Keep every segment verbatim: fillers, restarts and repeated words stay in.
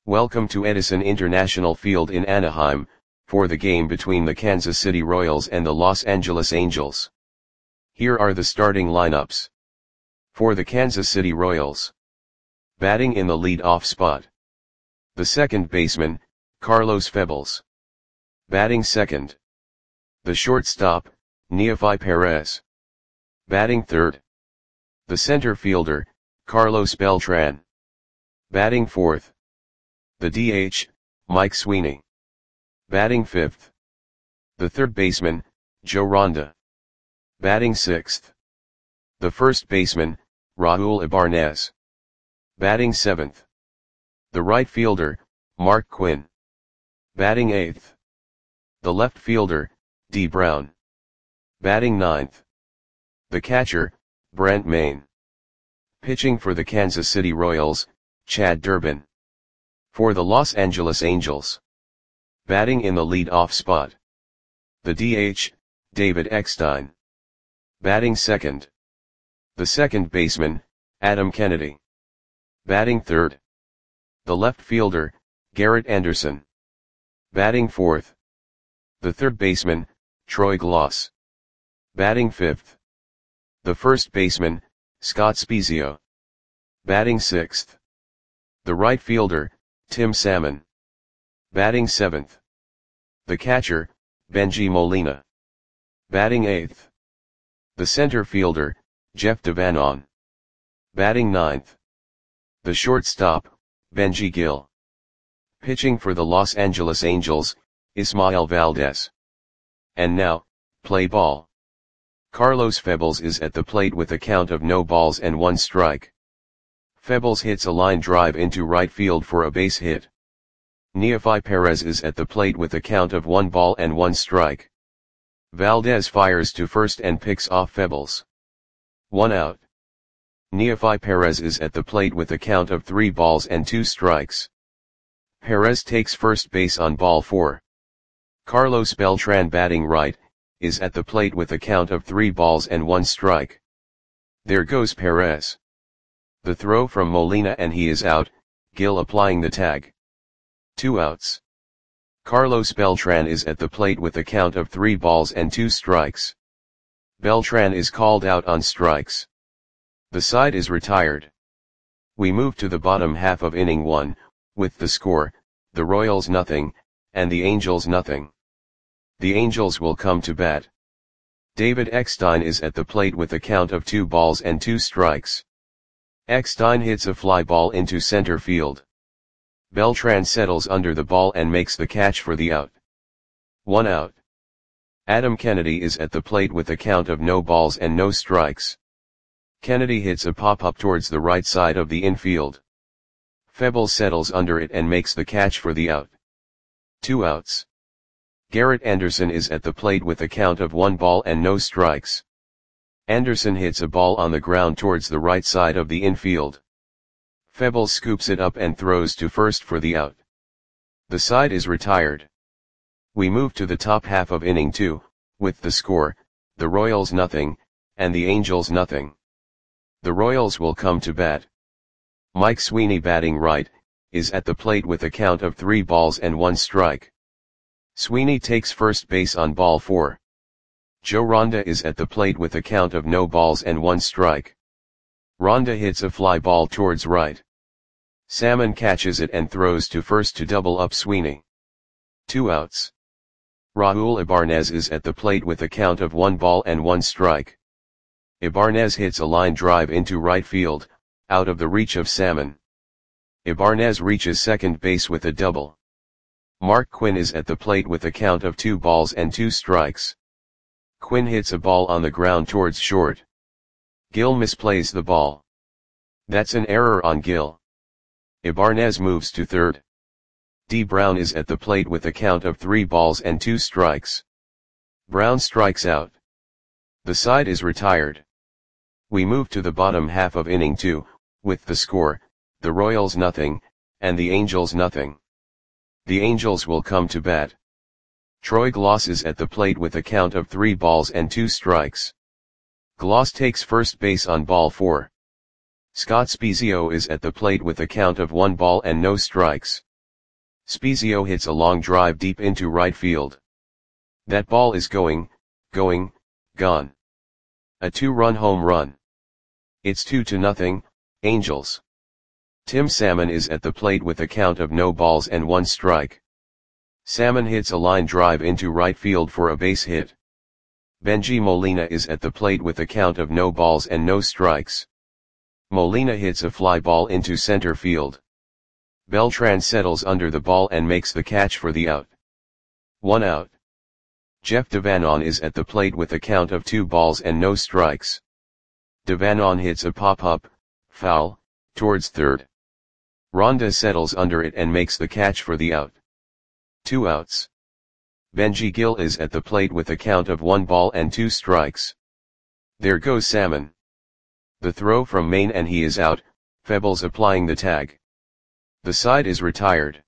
Welcome to Edison International Field in Anaheim, for the game between the Kansas City Royals and the Los Angeles Angels. Here are the starting lineups. For the Kansas City Royals. Batting in the lead-off spot. The second baseman, Carlos Febles. Batting second. The shortstop, Neofi Perez. Batting third. The center fielder, Carlos Beltran. Batting fourth. The D H, Mike Sweeney. Batting fifth. The third baseman, Joe Ronda. Batting sixth. The first baseman, Raul Ibarnez. Batting seventh. The right fielder, Mark Quinn. Batting eighth. The left fielder, Dee Brown. Batting ninth. The catcher, Brent Mayne. Pitching for the Kansas City Royals, Chad Durbin. For the Los Angeles Angels. Batting in the lead-off spot. The D H, David Eckstein. Batting second. The second baseman, Adam Kennedy. Batting third. The left fielder, Garrett Anderson. Batting fourth. The third baseman, Troy Glaus. Batting fifth. The first baseman, Scott Spiezio. Batting sixth. The right fielder, Tim Salmon. Batting seventh. The catcher, Benji Molina. Batting eighth. The center fielder, Jeff Devanon. Batting ninth. The shortstop, Benji Gill. Pitching for the Los Angeles Angels, Ismael Valdez. And now, play ball. Carlos Febles is at the plate with a count of no balls and one strike. Febles hits a line drive into right field for a base hit. Neofi Perez is at the plate with a count of one ball and one strike. Valdez fires to first and picks off Febles. One out. Neofi Perez is at the plate with a count of three balls and two strikes. Perez takes first base on ball four. Carlos Beltran, batting right, is at the plate with a count of three balls and one strike. There goes Perez. The throw from Molina and he is out, Gill applying the tag. Two outs. Carlos Beltran is at the plate with a count of three balls and two strikes. Beltran is called out on strikes. The side is retired. We move to the bottom half of inning one, with the score, the Royals nothing, and the Angels nothing. The Angels will come to bat. David Eckstein is at the plate with a count of two balls and two strikes. Eckstein hits a fly ball into center field. Beltran settles under the ball and makes the catch for the out. One out. Adam Kennedy is at the plate with a count of no balls and no strikes. Kennedy hits a pop-up towards the right side of the infield. Febles settles under it and makes the catch for the out. Two outs. Garrett Anderson is at the plate with a count of one ball and no strikes. Anderson hits a ball on the ground towards the right side of the infield. Febles scoops it up and throws to first for the out. The side is retired. We move to the top half of inning two, with the score, the Royals nothing, and the Angels nothing. The Royals will come to bat. Mike Sweeney, batting right, is at the plate with a count of three balls and one strike. Sweeney takes first base on ball four. Joe Ronda is at the plate with a count of no balls and one strike. Ronda hits a fly ball towards right. Salmon catches it and throws to first to double up Sweeney. Two outs. Raul Ibarnez is at the plate with a count of one ball and one strike. Ibarnez hits a line drive into right field, out of the reach of Salmon. Ibarnez reaches second base with a double. Mark Quinn is at the plate with a count of two balls and two strikes. Quinn hits a ball on the ground towards short. Gill misplays the ball. That's an error on Gill. Ibarnez moves to third. Dee Brown is at the plate with a count of three balls and two strikes. Brown strikes out. The side is retired. We move to the bottom half of inning two, with the score, the Royals nothing, and the Angels nothing. The Angels will come to bat. Troy Glaus is at the plate with a count of three balls and two strikes. Glaus takes first base on ball four. Scott Spiezio is at the plate with a count of one ball and no strikes. Spezio hits a long drive deep into right field. That ball is going, going, gone. A two-run home run. It's two to nothing, Angels. Tim Salmon is at the plate with a count of no balls and one strike. Salmon hits a line drive into right field for a base hit. Bengie Molina is at the plate with a count of no balls and no strikes. Molina hits a fly ball into center field. Beltran settles under the ball and makes the catch for the out. One out. Jeff Devanon is at the plate with a count of two balls and no strikes. Devanon hits a pop-up, foul, towards third. Ronda settles under it and makes the catch for the out. Two outs. Benji Gil is at the plate with a count of one ball and two strikes. There goes Salmon. The throw from Maine and he is out, Febles applying the tag. The side is retired.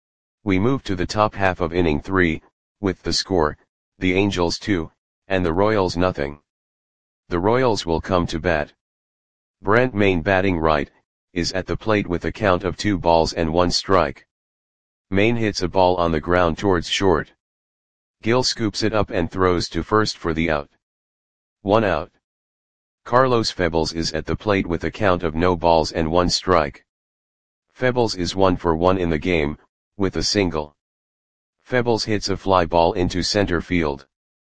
We move to the top half of inning three, with the score, the Angels two, and the Royals nothing. The Royals will come to bat. Brent Maine batting right, is at the plate with a count of two balls and one strike. Maine hits a ball on the ground towards short. Gil scoops it up and throws to first for the out. One out. Carlos Febles is at the plate with a count of no balls and one strike. Febles is one for one in the game, with a single. Febles hits a fly ball into center field.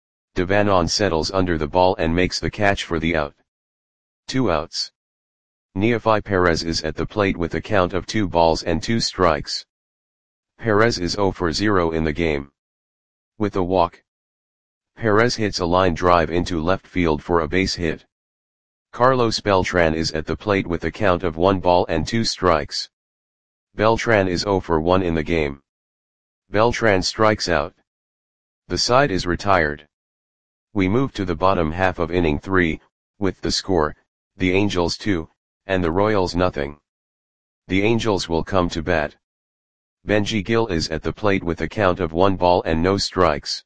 Devanon settles under the ball and makes the catch for the out. Two outs. Neofi Perez is at the plate with a count of two balls and two strikes. Perez is zero for zero in the game. With a walk. Perez hits a line drive into left field for a base hit. Carlos Beltran is at the plate with a count of one ball and two strikes. Beltran is zero for one in the game. Beltran strikes out. The side is retired. We move to the bottom half of inning three, with the score, the Angels two, and the Royals nothing. The Angels will come to bat. Benji Gil is at the plate with a count of one ball and no strikes.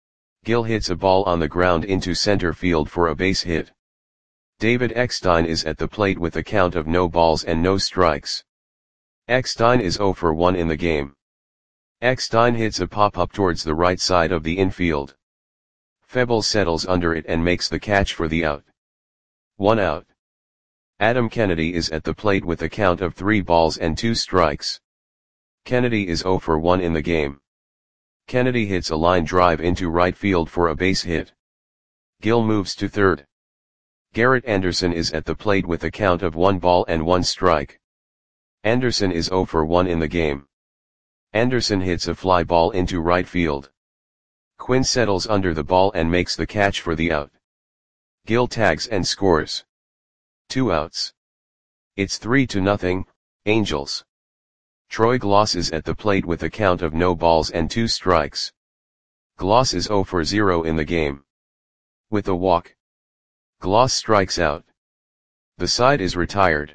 Gil hits a ball on the ground into center field for a base hit. David Eckstein is at the plate with a count of no balls and no strikes. Eckstein is zero for one in the game. Eckstein hits a pop-up towards the right side of the infield. Febles settles under it and makes the catch for the out. One out. Adam Kennedy is at the plate with a count of three balls and two strikes. Kennedy is zero for one in the game. Kennedy hits a line drive into right field for a base hit. Gil moves to third. Garrett Anderson is at the plate with a count of one ball and one strike. Anderson is zero for one in the game. Anderson hits a fly ball into right field. Quinn settles under the ball and makes the catch for the out. Gil tags and scores. Two outs. It's three to nothing, Angels. Troy Gloss is at the plate with a count of no balls and two strikes. Gloss is zero for zero in the game. With a walk. Gloss strikes out. The side is retired.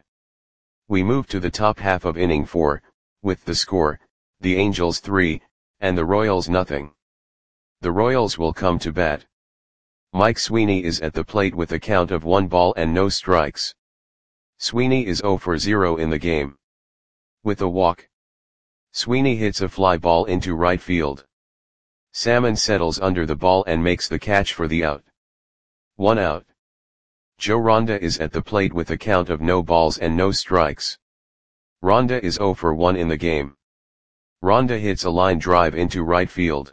We move to the top half of inning four, with the score, the Angels three, and the Royals nothing. The Royals will come to bat. Mike Sweeney is at the plate with a count of one ball and no strikes. Sweeney is zero for zero in the game. With a walk. Sweeney hits a fly ball into right field. Salmon settles under the ball and makes the catch for the out. One out. Joe Ronda is at the plate with a count of no balls and no strikes. Ronda is zero for one in the game. Ronda hits a line drive into right field.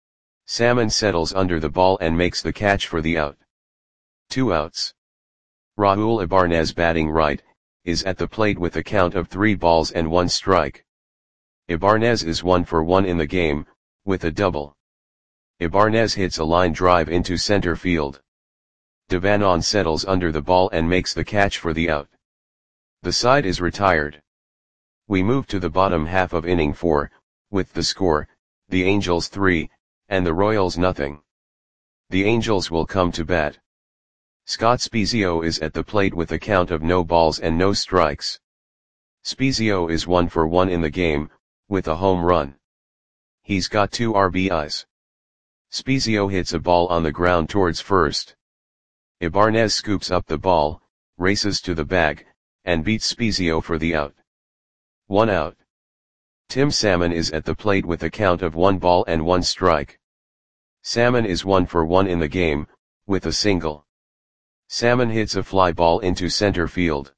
Salmon settles under the ball and makes the catch for the out. Two outs. Raul Ibanez batting right, is at the plate with a count of three balls and one strike. Ibanez is one for one in the game, with a double. Ibanez hits a line drive into center field. Devanon settles under the ball and makes the catch for the out. The side is retired. We move to the bottom half of inning four, with the score, the Angels three, and the Royals nothing. The Angels will come to bat. Scott Spezio is at the plate with a count of no balls and no strikes. Spezio is one for one in the game, with a home run. He's got two R B Is. Spezio hits a ball on the ground towards first. Ibanez scoops up the ball, races to the bag, and beats Spezio for the out. One out. Tim Salmon is at the plate with a count of one ball and one strike. Salmon is one for one in the game, with a single. Salmon hits a fly ball into center field.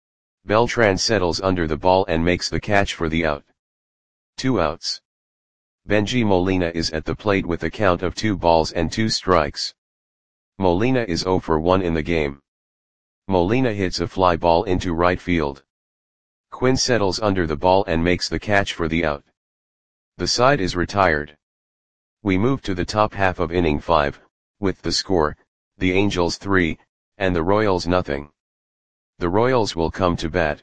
Beltran settles under the ball and makes the catch for the out. Two outs. Benji Molina is at the plate with a count of two balls and two strikes. Molina is zero for one in the game. Molina hits a fly ball into right field. Quinn settles under the ball and makes the catch for the out. The side is retired. We move to the top half of inning five, with the score, the Angels three, and the Royals nothing. The Royals will come to bat.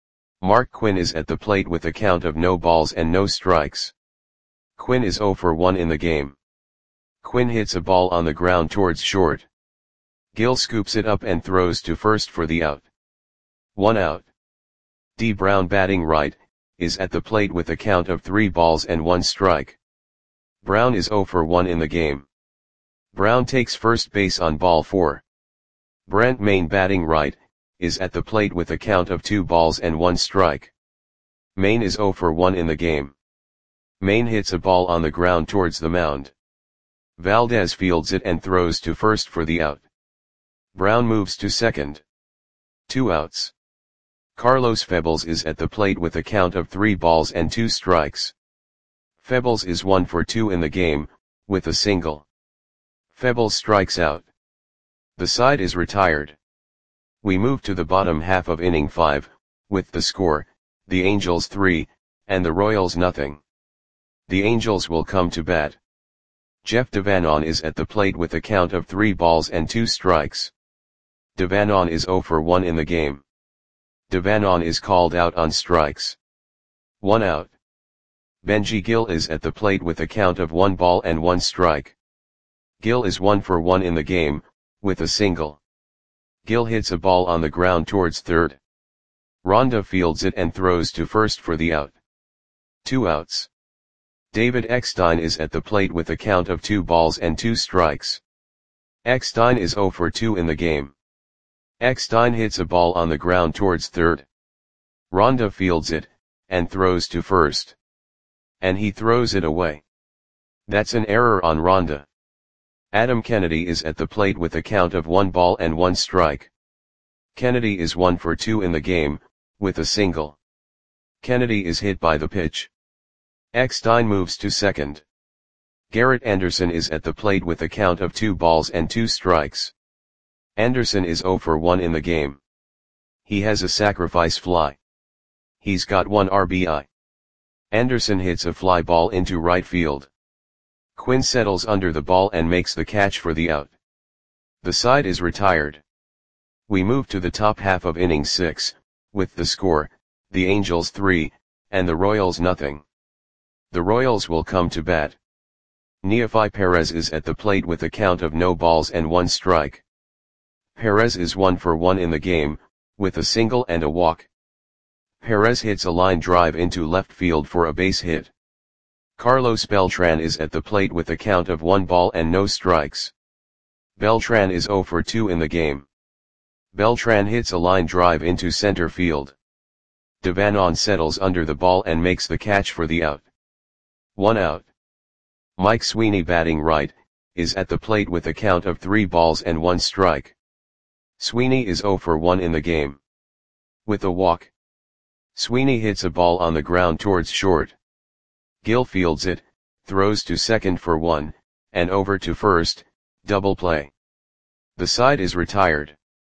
Mark Quinn is at the plate with a count of no balls and no strikes. Quinn is zero for one in the game. Quinn hits a ball on the ground towards short. Gill scoops it up and throws to first for the out. One out. D. Brown, batting right, is at the plate with a count of three balls and one strike. Brown is zero for one in the game. Brown takes first base on ball four. Brent Mayne, batting right, is at the plate with a count of two balls and one strike. Mayne is zero for one in the game. Mayne hits a ball on the ground towards the mound. Valdez fields it and throws to first for the out. Brown moves to second. Two outs. Carlos Febles is at the plate with a count of three balls and two strikes. Febles is one for two in the game, with a single. Febles strikes out. The side is retired. We move to the bottom half of inning five, with the score, the Angels three, and the Royals nothing. The Angels will come to bat. Jeff Devanon is at the plate with a count of three balls and two strikes. Devanon is zero for one in the game. Devanon is called out on strikes. One out. Benji Gill is at the plate with a count of one ball and one strike. Gill is one for one in the game, with a single. Gill hits a ball on the ground towards third. Ronda fields it and throws to first for the out. Two outs. David Eckstein is at the plate with a count of two balls and two strikes. Eckstein is zero for two in the game. Eckstein hits a ball on the ground towards third. Ronda fields it, and throws to first. And he throws it away. That's an error on Ronda. Adam Kennedy is at the plate with a count of one ball and one strike. Kennedy is one for two in the game, with a single. Kennedy is hit by the pitch. Eckstein moves to second. Garrett Anderson is at the plate with a count of two balls and two strikes. Anderson is zero for one in the game. He has a sacrifice fly. He's got one R B I. Anderson hits a fly ball into right field. Quinn settles under the ball and makes the catch for the out. The side is retired. We move to the top half of inning six, with the score, the Angels three, and the Royals nothing. The Royals will come to bat. Neofi Perez is at the plate with a count of no balls and one strike. Perez is one for one in the game, with a single and a walk. Perez hits a line drive into left field for a base hit. Carlos Beltran is at the plate with a count of one ball and no strikes. Beltran is zero for two in the game. Beltran hits a line drive into center field. Devanon settles under the ball and makes the catch for the out. One out. Mike Sweeney, batting right, is at the plate with a count of three balls and one strike. Sweeney is zero for one in the game. With a walk. Sweeney hits a ball on the ground towards short. Gill fields it, throws to second for one, and over to first, double play. The side is retired.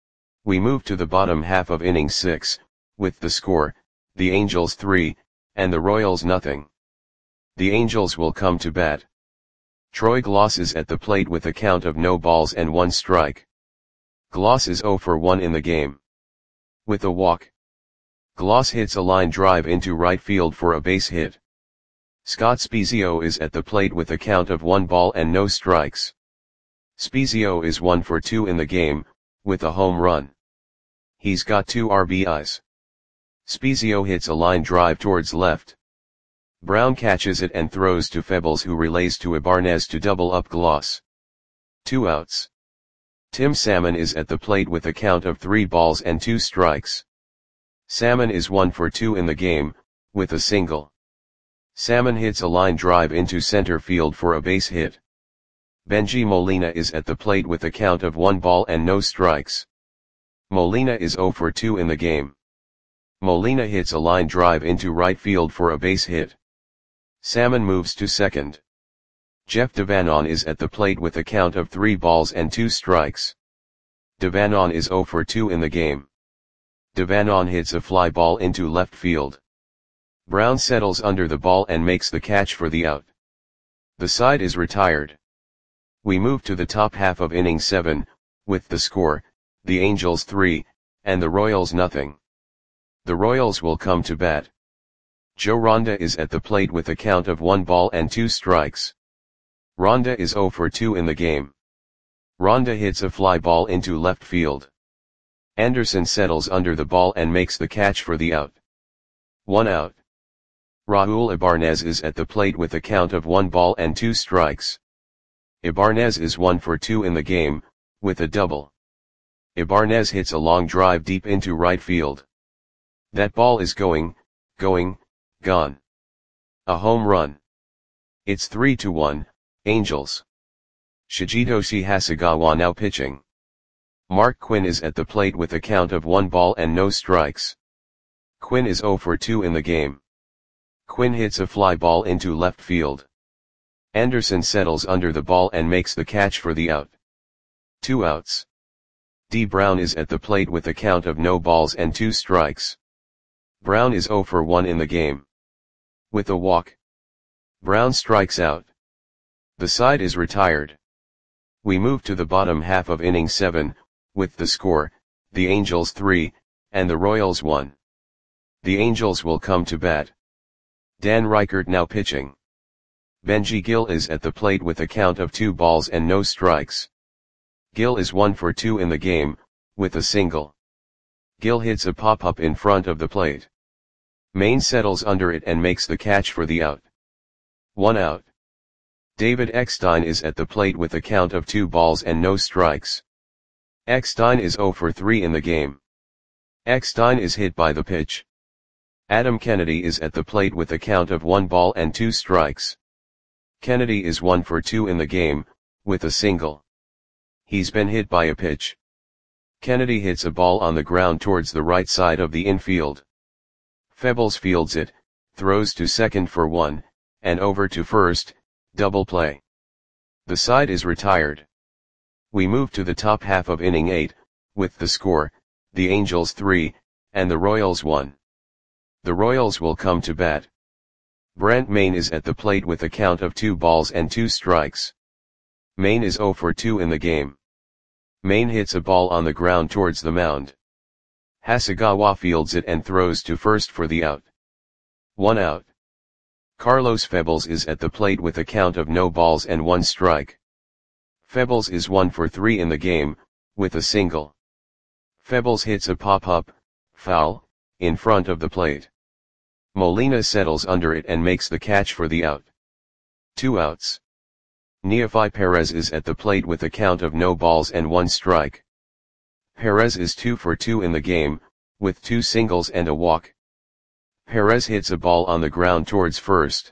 We move to the bottom half of inning six, with the score, the Angels three, and the Royals nothing. The Angels will come to bat. Troy Gloss is at the plate with a count of no balls and one strike. Gloss is zero for one in the game. With a walk. Gloss hits a line drive into right field for a base hit. Scott Spiezio is at the plate with a count of one ball and no strikes. Spiezio is one for two in the game, with a home run. He's got two R B Is. Spiezio hits a line drive towards left. Brown catches it and throws to Febles, who relays to Ibanez to double up Gloss. Two outs. Tim Salmon is at the plate with a count of three balls and two strikes. Salmon is one for two in the game, with a single. Salmon hits a line drive into center field for a base hit. Benji Molina is at the plate with a count of one ball and no strikes. Molina is zero for two in the game. Molina hits a line drive into right field for a base hit. Salmon moves to second. Jeff Devanon is at the plate with a count of three balls and two strikes. Devanon is zero for two in the game. Devanon hits a fly ball into left field. Brown settles under the ball and makes the catch for the out. The side is retired. We move to the top half of inning seven, with the score, the Angels three, and the Royals nothing. The Royals will come to bat. Joe Ronda is at the plate with a count of one ball and two strikes. Ronda is zero for two in the game. Ronda hits a fly ball into left field. Anderson settles under the ball and makes the catch for the out. One out. Raul Ibanez is at the plate with a count of one ball and two strikes. Ibanez is one for two in the game, with a double. Ibanez hits a long drive deep into right field. That ball is going, going, gone. A home run. It's three to one, Angels. Shigetoshi Hasegawa now pitching. Mark Quinn is at the plate with a count of one ball and no strikes. Quinn is zero for two in the game. Quinn hits a fly ball into left field. Anderson settles under the ball and makes the catch for the out. Two outs. D. Brown is at the plate with a count of no balls and two strikes. Brown is zero for one in the game. With a walk, Brown strikes out. The side is retired. We move to the bottom half of inning seven, with the score, the Angels three, and the Royals one. The Angels will come to bat. Dan Reichert now pitching. Benji Gil is at the plate with a count of two balls and no strikes. Gil is one for two in the game, with a single. Gil hits a pop-up in front of the plate. Maine settles under it and makes the catch for the out. One out. David Eckstein is at the plate with a count of two balls and no strikes. Eckstein is zero for three in the game. Eckstein is hit by the pitch. Adam Kennedy is at the plate with a count of one ball and two strikes. Kennedy is one for two in the game, with a single. He's been hit by a pitch. Kennedy hits a ball on the ground towards the right side of the infield. Febles fields it, throws to second for one, and over to first, double play. The side is retired. We move to the top half of inning eight, with the score, the Angels three, and the Royals one. The Royals will come to bat. Brent Maine is at the plate with a count of two balls and two strikes. Maine is zero for two in the game. Maine hits a ball on the ground towards the mound. Hasegawa fields it and throws to first for the out. One out. Carlos Febles is at the plate with a count of no balls and one strike. Febles is one for three in the game, with a single. Febles hits a pop-up, foul, in front of the plate. Molina settles under it and makes the catch for the out. Two outs. Neofi Perez is at the plate with a count of no balls and one strike. Perez is two for two in the game, with two singles and a walk. Perez hits a ball on the ground towards first.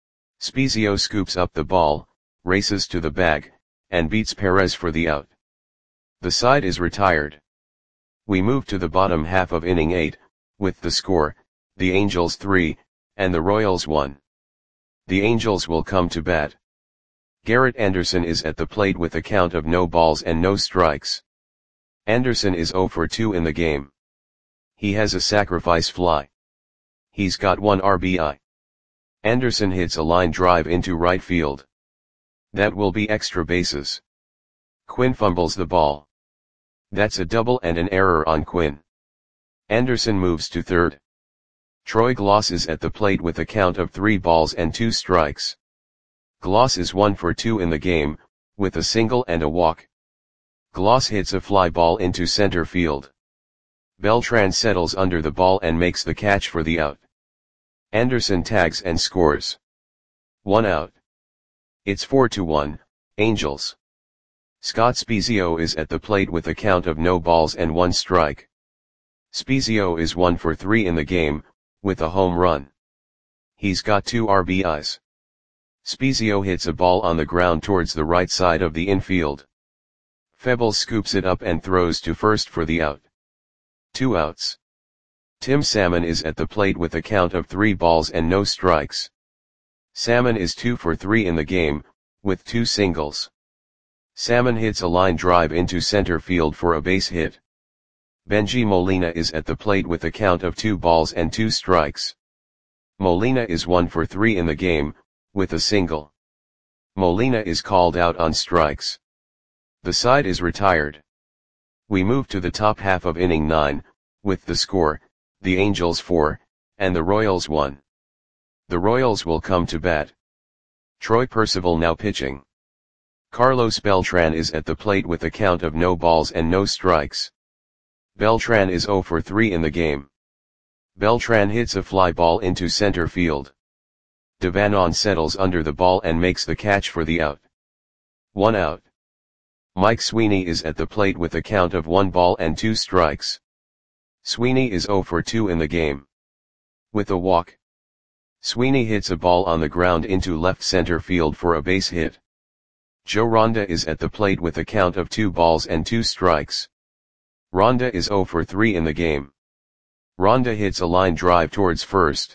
Spezio scoops up the ball, races to the bag, and beats Perez for the out. The side is retired. We move to the bottom half of inning eight, with the score, the Angels three, and the Royals one. The Angels will come to bat. Garrett Anderson is at the plate with a count of no balls and no strikes. Anderson is zero for two in the game. He has a sacrifice fly. He's got one R B I. Anderson hits a line drive into right field. That will be extra bases. Quinn fumbles the ball. That's a double and an error on Quinn. Anderson moves to third. Troy Gloss is at the plate with a count of three balls and two strikes. Gloss is one for two in the game, with a single and a walk. Gloss hits a fly ball into center field. Beltran settles under the ball and makes the catch for the out. Anderson tags and scores. One out. It's four to one, Angels. Scott Spezio is at the plate with a count of no balls and one strike. Spezio is one for three in the game, with a home run. He's got two R B Is. Spezio hits a ball on the ground towards the right side of the infield. Febles scoops it up and throws to first for the out. Two outs. Tim Salmon is at the plate with a count of three balls and no strikes. Salmon is two for three in the game, with two singles. Salmon hits a line drive into center field for a base hit. Benji Molina is at the plate with a count of two balls and two strikes. Molina is one for three in the game, with a single. Molina is called out on strikes. The side is retired. We move to the top half of inning nine, with the score, the Angels four, and the Royals one. The Royals will come to bat. Troy Percival now pitching. Carlos Beltran is at the plate with a count of no balls and no strikes. Beltran is zero for three in the game. Beltran hits a fly ball into center field. Devanon settles under the ball and makes the catch for the out. One out. Mike Sweeney is at the plate with a count of one ball and two strikes. Sweeney is zero for two in the game. With a walk. Sweeney hits a ball on the ground into left center field for a base hit. Joe Ronda is at the plate with a count of two balls and two strikes. Ronda is zero for three in the game. Ronda hits a line drive towards first.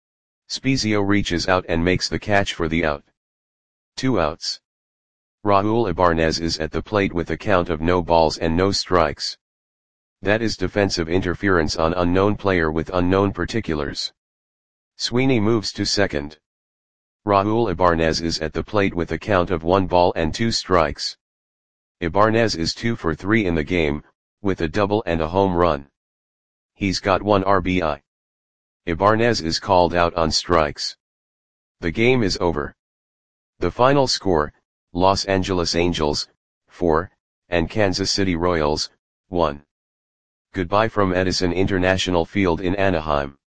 Spezio reaches out and makes the catch for the out. Two outs. Raul Ibanez is at the plate with a count of no balls and no strikes. That is defensive interference on unknown player with unknown particulars. Sweeney moves to second. Raul Ibanez is at the plate with a count of one ball and two strikes. Ibanez is two for three in the game, with a double and a home run. He's got one R B I. Ibanez is called out on strikes. The game is over. The final score, Los Angeles Angels, four, and Kansas City Royals, one. Goodbye from Edison International Field in Anaheim.